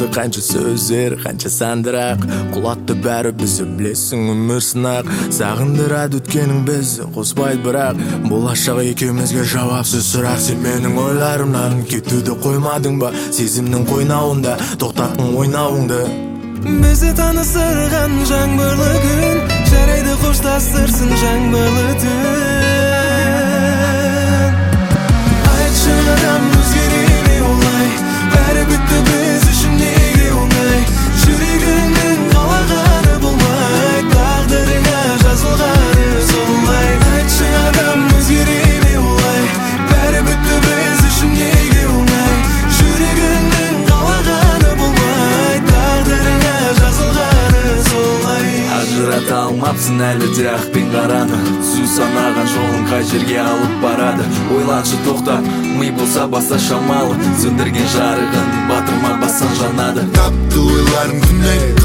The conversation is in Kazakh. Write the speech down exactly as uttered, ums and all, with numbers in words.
Қанша сөздер, қанша сандырақ құлатты бәрі бізді, білесің өмір сынақ. Сағындырады өткенің бізді қоспайды бірақ, болашақ екеумізге жауапсыз сұрақ. Сен менің ойларымнан кетуді қоймадың ба? Сезімнің қойнауында тоқтаттың ойнауыңды. Бізді таныстырған жаңбырлы күн, жарайды қоштастырсын жаңбырлы түн. Айтшы адам өзгере ме олай, бәрі бітті біз үшін неге оңай? Жүрегіңнің қалағаны болмай, тағдырыңа жазылғаны солай. Айтшы адам өзгере ме олай, бәрі бітті біз үшін неге оңай? Жүрегіңнің қалағаны болмай, тағдырыңа жазылғаны солай. Ажырата алмапсың әлі де ақ пен қараны, түзу санаған жолың қай жерге алып барады? Ойланшы тоқтат, ми болса баса шамалы, сөндірген жарығын батырма бассан жанады. Тапты ойларым күнде